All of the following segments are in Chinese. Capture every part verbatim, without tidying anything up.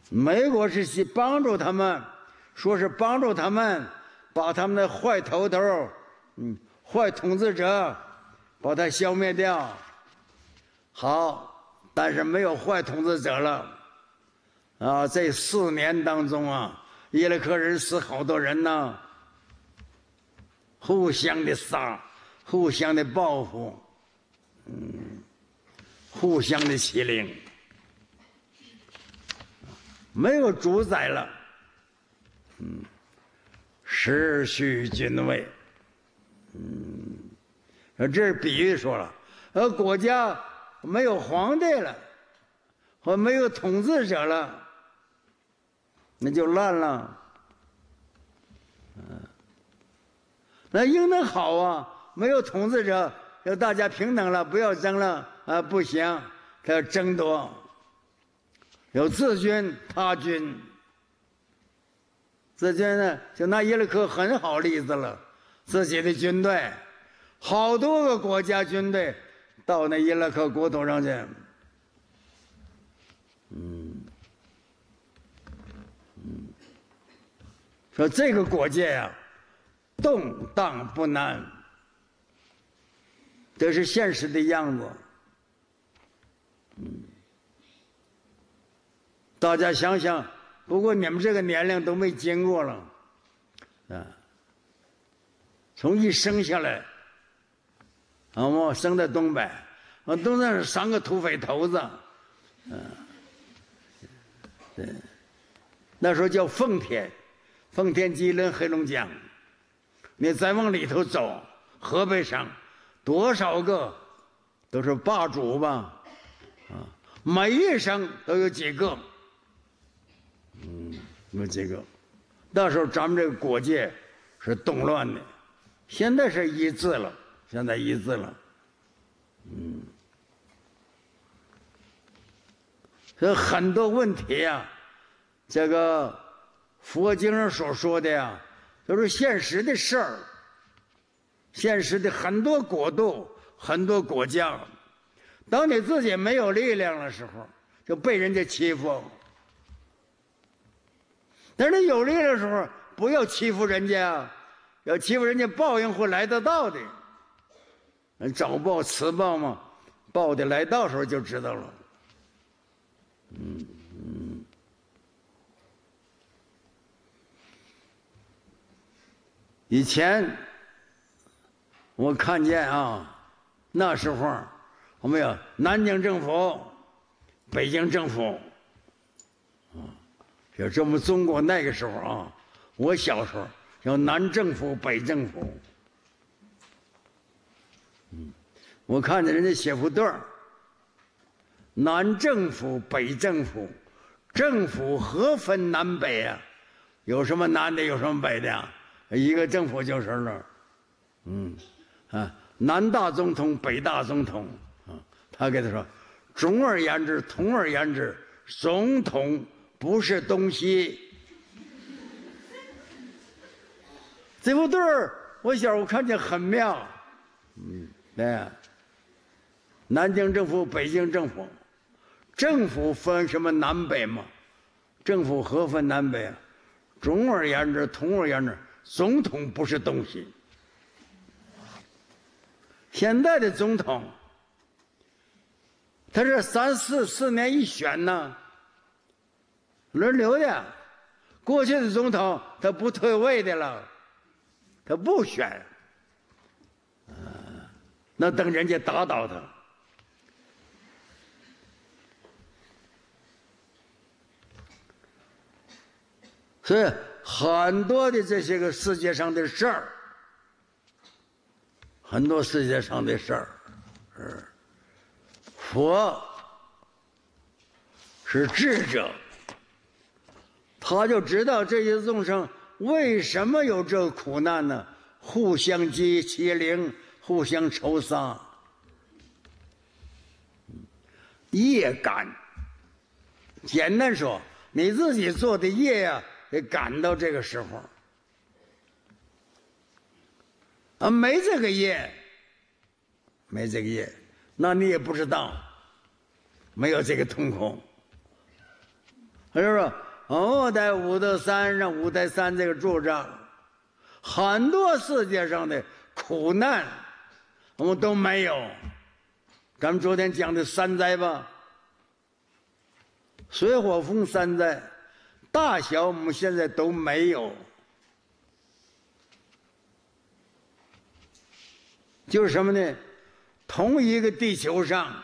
美国是去帮助他们，说是帮助他们把他们的坏头头，嗯，坏统治者，把它消灭掉。好，但是没有坏统治者了。啊，这四年当中啊，伊拉克人死好多人呢，互相的杀，互相的报复，嗯，互相的欺凌。没有主宰了，嗯，失去君位，嗯，这是比喻说了，而国家没有皇帝了，或没有统治者了，那就烂了，嗯，那应当好啊，没有统治者，要大家平等了，不要争了啊，不行，他要争夺。有自军他军，自军呢，就拿伊拉克很好例子了，自己的军队，好多个国家军队到那伊拉克国土上去，嗯嗯，说这个国界呀、啊，动荡不安，这是现实的样子，嗯。大家想想，不过你们这个年龄都没经过了，啊，从一生下来，啊，我生在东北，我东北是三个土匪头子，嗯、啊，对，那时候叫奉天，奉天、吉林、黑龙江，你再往里头走，河北省多少个都是霸主吧，啊，每一省都有几个。嗯，有几个，那时候咱们这个国界是动乱的，现在是一致了，现在一致了，嗯，所以很多问题啊，这个佛经上所说的呀，都是现实的事儿，现实的很多国度、很多国家，当你自己没有力量的时候，就被人家欺负。但是你有力量的时候，不要欺负人家，要欺负人家，报应会来得到的。早报迟报嘛，报的来到时候就知道了。嗯嗯。以前我看见啊，那时候我们有南京政府、北京政府。就这么中国那个时候啊，我小时候叫南政府、北政府。嗯，我看见人家写副对儿，南政府、北政府，政府何分南北啊？有什么南的，有什么北的呀？一个政府就是了。嗯，啊，南大总统、北大总统啊，他给他说，总而言之，统而言之，总统不是东西。这副对儿，我小时候看见很妙。嗯，对，南京政府、北京政府，政府分什么南北嘛？政府何分南北啊？总而言之，统而言之，总统不是东西。现在的总统，他是三四四年一选呢，轮流的。过去的总统他不退位的了，他不选，啊，那等人家打倒他。所以很多的这些个世界上的事儿，很多世界上的事儿，是佛是智者，他就知道这些众生为什么有这个苦难呢？互相欺欺凌，互相仇杀，业感。简单说，你自己做的业呀、啊，得赶到这个时候啊，没这个业，没这个业，那你也不知道，没有这个痛苦。 他就说哦，在五德山上，五台山这个柱上，很多世界上的苦难我们都没有。咱们昨天讲的三灾吧，水火风三灾，大小我们现在都没有。就是什么呢？同一个地球上，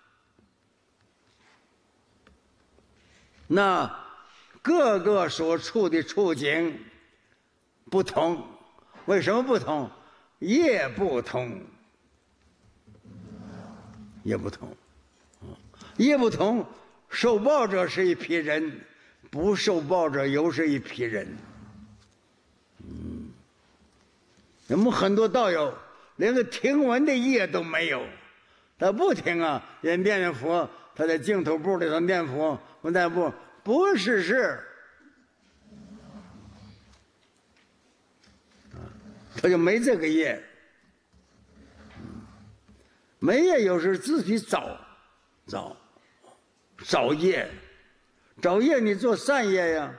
那各个所处的处境不同。为什么不同？业不同，业不同，业不同，受报者是一批人，不受报者又是一批人。嗯，我们很多道友连个听闻的业都没有，他不听啊，人念念佛，他在净土部里头念佛，我念不不是事，他就没这个业。没业有时自己找找找业，找业你做善业呀。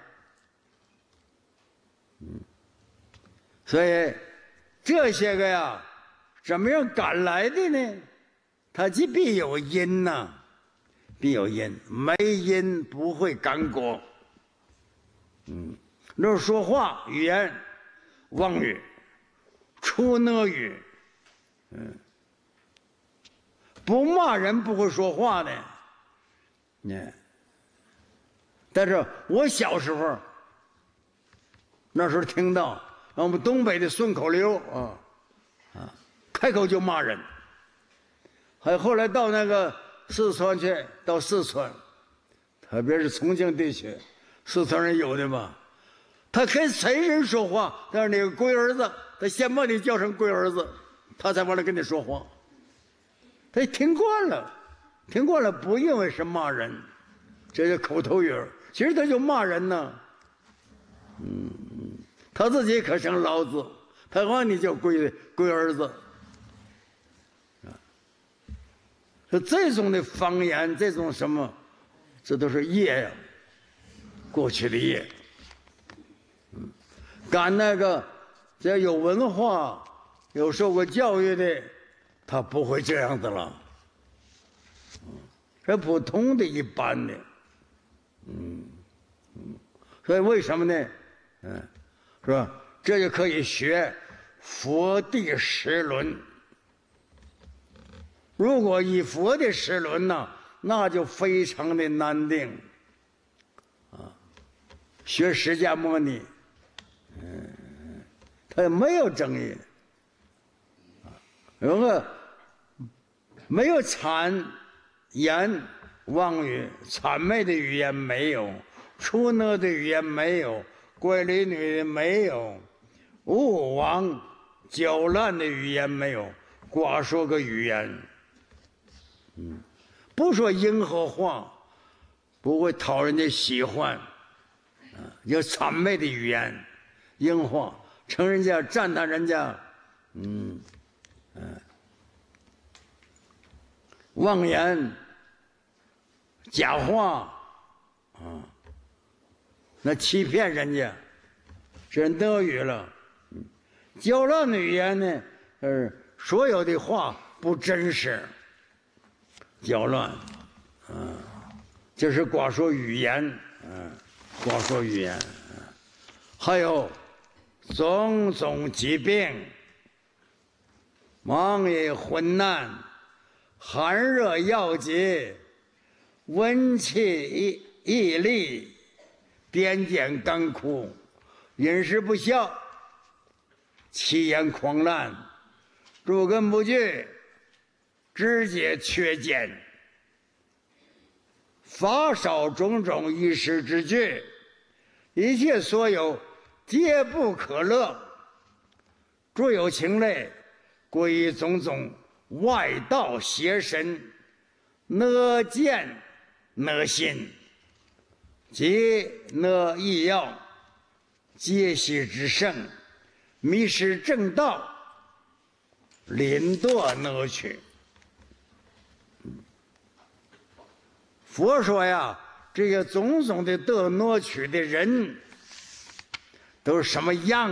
嗯，所以这些个呀，怎么样赶来的呢？它既必有因呐、啊，必有因，没因不会感果。嗯，那说话语言，妄语、出讷语，嗯。不骂人不会说话的，呢。但是我小时候，那时候听到我们东北的顺口溜啊，啊，开口就骂人。还有后来到那个四川去，到四川，特别是重庆地区，四川人有的吧，他跟谁人说话，但是那个龟儿子，他先把你叫成龟儿子，他才完了跟你说话。他听惯了，听惯了，不认为是骂人，这是口头语，其实他就骂人呢。嗯，他自己可成老子，他管你叫龟龟儿子。啊，这种的方言，这种什么，这都是业呀，过去的业。嗯，赶那个只要有文化、有受过教育的。他不会这样子了，这普通的一般的，嗯嗯，所以为什么呢？嗯，是吧？这就可以学佛地十轮。如果以佛的十轮呢，那就非常的难定。啊，学释迦牟尼，嗯，他也没有争议。啊，有个。没有谄言妄语，谄媚的语言没有，出讷的语言没有，怪里女的没有，勿枉搅烂的语言没有，寡说个语言。嗯，不说迎合话，不会讨人家喜欢。啊，有谄媚的语言，应话，称人家赞叹人家，嗯嗯。妄言假话啊，那欺骗人家，这讷语了。搅乱的语言呢，呃，所有的话不真实，搅乱，啊，这是寡说语言，嗯，寡说语言，还有种种疾病，忙也昏难。寒热药疾，温气易厉，癫痫干枯，饮食不孝，气焰狂滥，诸根不具，肢节缺减，法少种种一时之具，一切所有皆不可乐，诸有情类，归于种种外道邪神，讷见讷信，即讷异要，皆系之圣，迷失正道，临堕讷去。佛说呀， 这些种种的得挪取的人都是什么样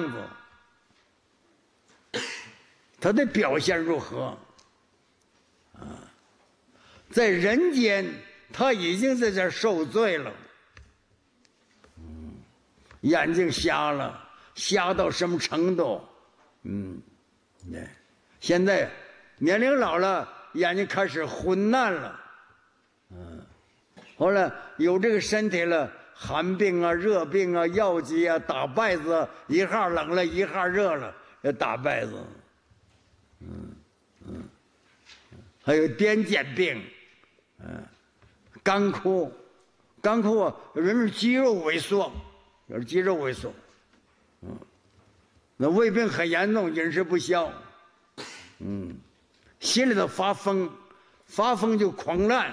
子，他的表现如何啊？在人间他已经在这受罪了，嗯，眼睛瞎了，瞎到什么程度？嗯，对，现在年龄老了，眼睛开始昏暗了，嗯，后来有这个身体了，寒病啊、热病啊、药剂啊、打稗子，一下冷了，一下热了，要打稗子，嗯嗯，还有癫痫病，嗯，干枯，干枯啊，人是肌肉萎缩，有肌肉萎缩，嗯，那胃病很严重，饮食不消，嗯，心里头发疯，发疯就狂乱，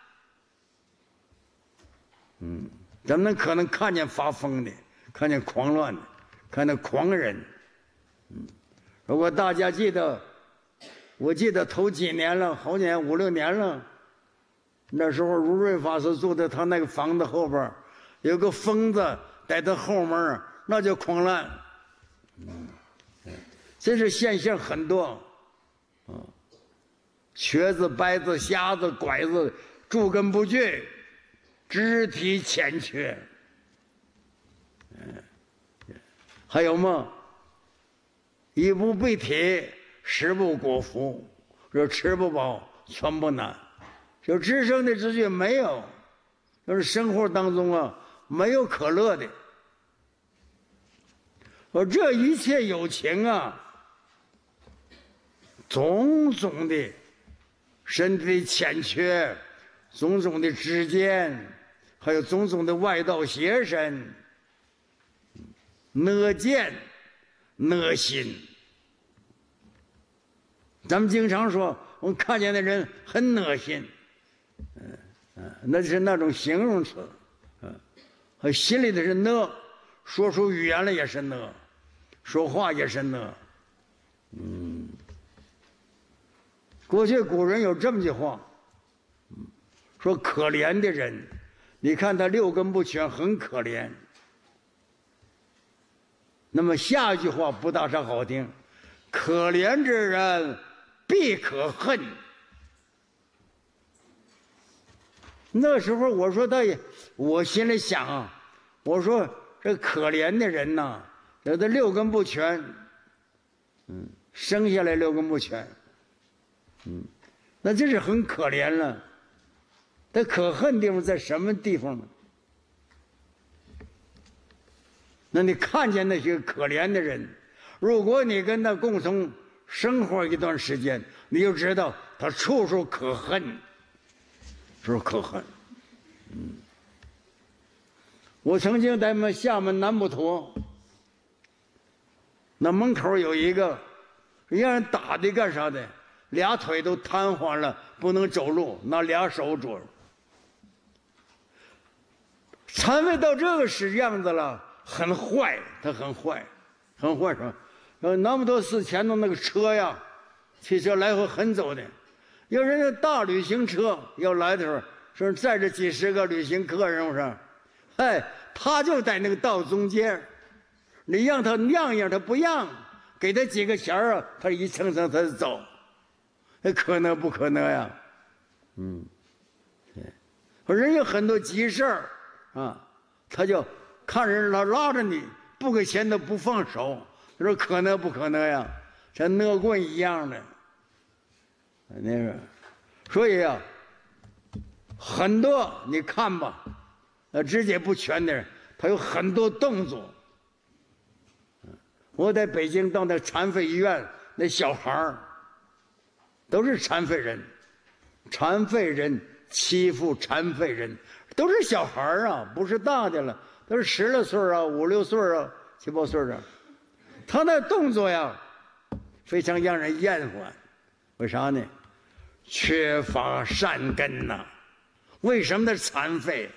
嗯，咱们可能看见发疯的，看见狂乱的，看见狂人，嗯，如果大家记得，我记得头几年了，好年五六年了，那时候如瑞法师住在他那个房子后边，有个疯子在他后面，那就狂乱，嗯，这是现象很多，啊，瘸子、掰子、瞎子、拐子，诸根不具，肢体欠缺，嗯，还有吗？衣不蔽体，食不果腹，说吃不饱，穿不暖，就知生的知觉没有，就是生活当中啊没有可乐的。而这一切有情啊，种种的身体的欠缺，种种的知见，还有种种的外道邪神，恶见、恶心。咱们经常说，我们看见的人很恶心，嗯嗯，那是那种形容词，嗯，和心里的是恶，说出语言来也是恶，说话也是恶，嗯。过去古人有这么句话，说可怜的人，你看他六根不全，很可怜。那么下一句话不大啥好听，可怜之人必可恨。那时候我说他也，我心里想啊，我说这可怜的人呐，有的六根不全，嗯，生下来六根不全，嗯，那这是很可怜了。他可恨地方在什么地方呢？那你看见那些可怜的人，如果你跟他共同生活一段时间，你就知道他处处可恨，是不是可恨？嗯，我曾经在我们厦门南普陀，那门口有一个让人打的干啥的，俩腿都瘫痪了，不能走路，拿俩手拄，残废到这个是样子了，很坏，他很坏，很坏是吧？呃，那么多寺前头那个车呀，汽车来回横走的，有人家大旅行车要来的时候，说载着几十个旅行客人，我说，哎，他就在那个道中间，你让他让让他不让，给他几个钱啊，他一蹭蹭他就走，那可能不可能呀？嗯，对，人有很多急事儿啊，他就看人他拉着你，不给钱他不放手。他说可能不可能呀？像恶棍一样的，那个，所以啊，很多你看吧，呃，肢解不全的人，他有很多动作。我在北京到那残废医院，那小孩儿都是残废人，残废人欺负残废人，都是小孩儿啊，不是大的了，都是十来岁啊，五六岁啊，七八岁啊。他那动作呀，非常让人厌烦。为啥呢？缺乏善根呐、啊。为什么他残废？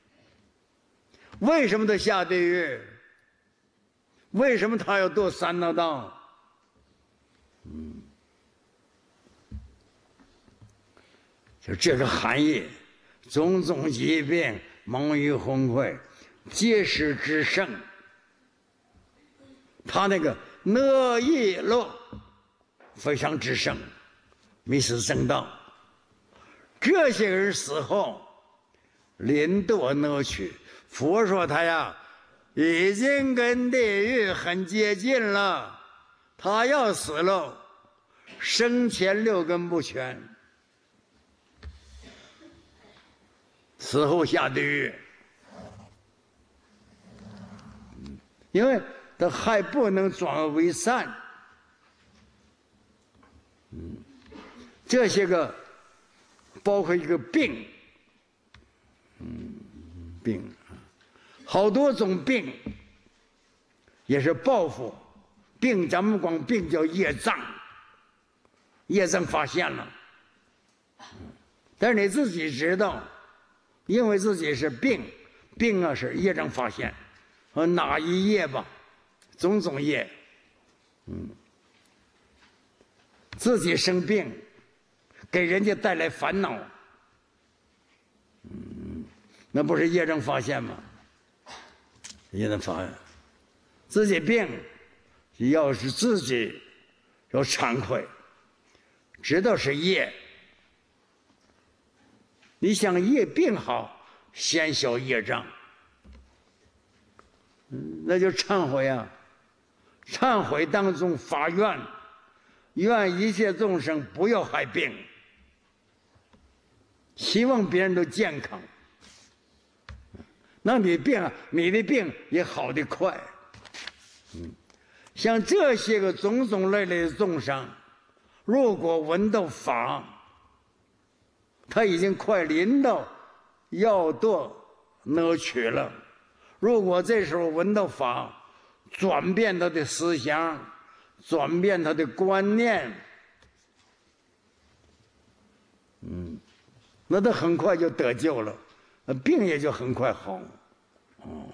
为什么他下地狱？为什么他要堕三恶道？嗯，就这个含义，种种疾病猛于鸿鹄，结实之胜。他那个乐意乐非常之盛，没死正道。这些人死后，临堕乐趣。佛说他呀，已经跟地狱很接近了，他要死了，生前六根不全，死后下地狱。因为他还不能转恶为善。嗯，这些个包括一个病，嗯，病，好多种病，也是报复。病咱们光病叫业障，业障发现了，但是你自己知道，因为自己是病，病啊是业障发现，和哪一业吧，种种业，嗯。自己生病，给人家带来烦恼，嗯，那不是业障发现吗？业障发现，自己病，要是自己要惭愧，知道是业。你想业病好，先消业障，嗯，那就忏悔啊！忏悔当中发愿。愿一切众生不要害病，希望别人都健康。那你病，你的病也好得快。嗯，像这些个种种类类的众生，如果闻到法，他已经快临到要堕乐趣了。如果这时候闻到法，转变他的思想。转变他的观念，嗯，那他很快就得救了，病也就很快好。哦，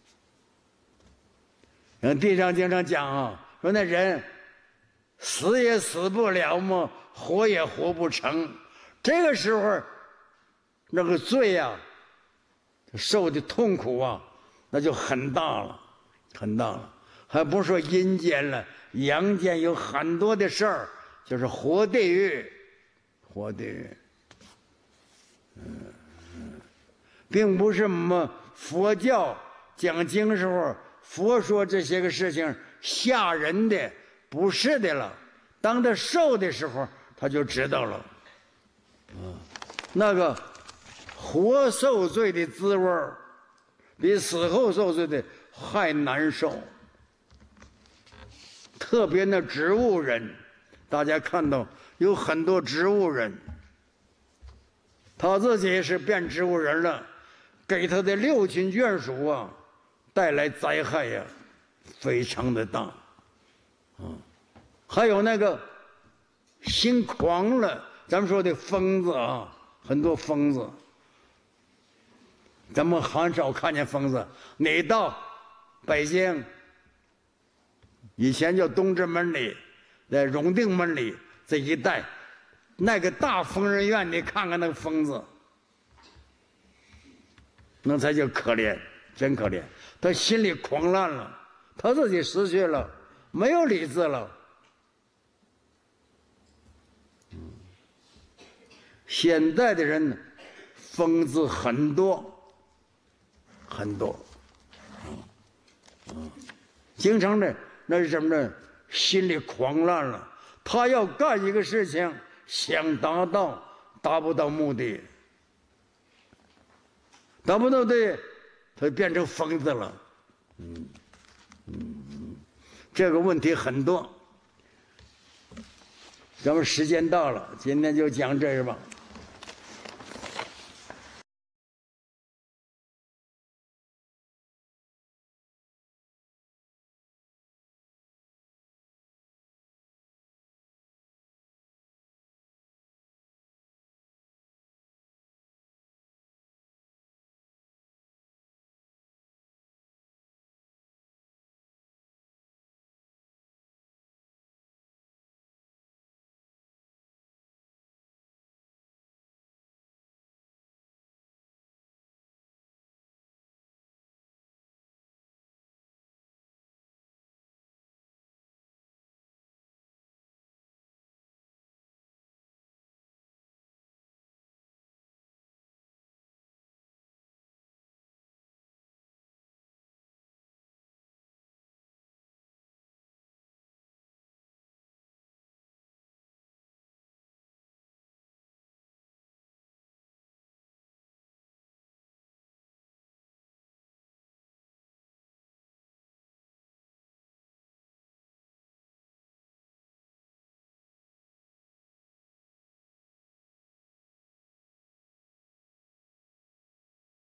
嗯，地上经常讲啊，说那人死也死不了嘛，活也活不成。这个时候，那个罪呀、啊，受的痛苦啊，那就很大了，很大了。还不说阴间了。阳间有很多的事儿，就是活地狱，活地狱。嗯嗯，并不是我们佛教讲经时候，佛说这些个事情吓人的，不是的了。当他受的时候，他就知道了。嗯，那个活受罪的滋味儿，比死后受罪的还难受。特别那植物人，大家看到有很多植物人，他自己是变植物人了，给他的六亲眷属啊带来灾害呀、啊，非常的大。啊，还有那个心狂了，咱们说的疯子啊，很多疯子，咱们很少看见疯子。你到北京。以前叫东直门里，在永定门里这一带，那个大疯人院，你看看那个疯子，那才叫可怜，真可怜。他心里狂乱了，他自己失去了，没有理智了。嗯，现在的人疯子很多，很多，嗯嗯，经常的。那是什么呢？心里狂乱了，他要干一个事情，想达到，达不到目的，达不到的，他变成疯子了。嗯嗯，这个问题很多。咱们时间到了，今天就讲这个吧。